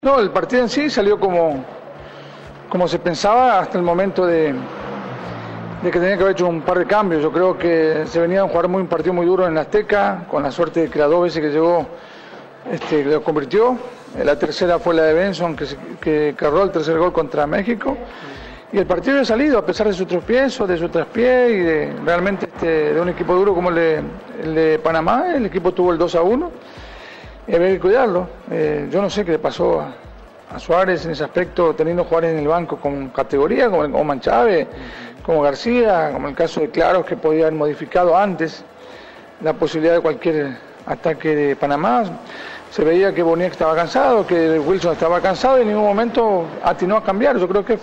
No, el partido en sí salió como se pensaba hasta el momento de que tenía que haber hecho un par de cambios. Yo creo que se venía a jugar un partido muy duro en la Azteca, con la suerte de que las dos veces que llegó lo convirtió. La tercera fue la de Benson, que cargó el tercer gol contra México. Y el partido había salido, a pesar de su tropiezo, de su traspié y de realmente de un equipo duro como el de Panamá. El equipo tuvo el 2-1 y había que cuidarlo. Yo no sé qué le pasó a Suárez en ese aspecto, teniendo jugadores en el banco con categoría, como Oman Chávez, como García, como el caso de Claros, que podía haber modificado antes la posibilidad de cualquier ataque de Panamá. Se veía que Boniek estaba cansado, que Wilson estaba cansado y en ningún momento atinó a cambiar. Yo creo que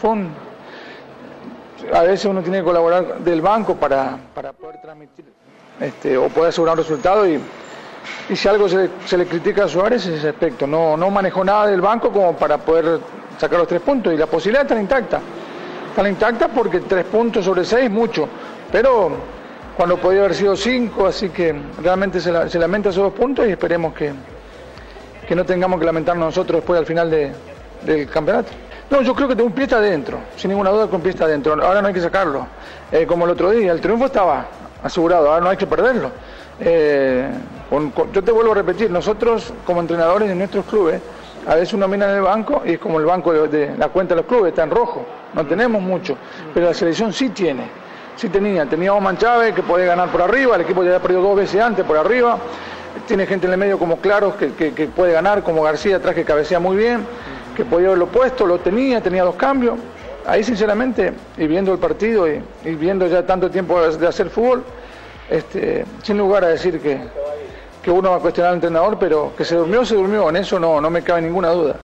a veces uno tiene que colaborar del banco para poder transmitir o poder asegurar un resultado y si algo se le critica a Suárez es ese aspecto. No manejó nada del banco como para poder sacar los 3 puntos y la posibilidad está intacta. Está intacta porque 3 puntos sobre 6 mucho, pero cuando podía haber sido 5, así que realmente se lamenta esos 2 puntos y esperemos que no tengamos que lamentarnos nosotros después al final del campeonato. No, yo creo que un pie está adentro, sin ninguna duda que un pie está adentro. Ahora no hay que sacarlo. Como el otro día, el triunfo estaba asegurado, ahora no hay que perderlo. Yo te vuelvo a repetir, nosotros como entrenadores de nuestros clubes, a veces uno mira en el banco y es como el banco de la cuenta de los clubes, está en rojo, no tenemos mucho, pero la selección sí tenía Oman Chávez que puede ganar por arriba, el equipo ya había perdido 2 veces antes por arriba, tiene gente en el medio como Claros que puede ganar, como García atrás que cabecea muy bien, que podía haberlo puesto, lo tenía 2 cambios. Ahí sinceramente, y viendo el partido y viendo ya tanto tiempo de hacer fútbol, sin lugar a decir que uno va a cuestionar al entrenador, pero que se durmió, en eso no me cabe ninguna duda.